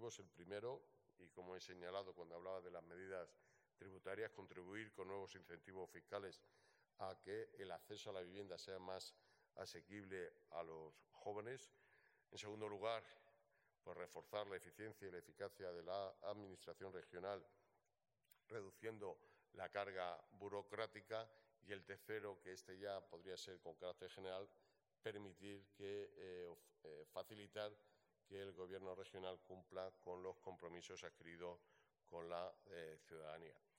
objetivos. El primero, y como he señalado cuando hablaba de las medidas tributarias, contribuir con nuevos incentivos fiscales a que el acceso a la vivienda sea más asequible a los jóvenes. En segundo lugar, pues reforzar la eficiencia y la eficacia de la Administración regional, reduciendo la carga burocrática. Y el tercero, que este ya podría ser con carácter general, facilitar que el Gobierno regional cumpla con los compromisos adquiridos con la ciudadanía.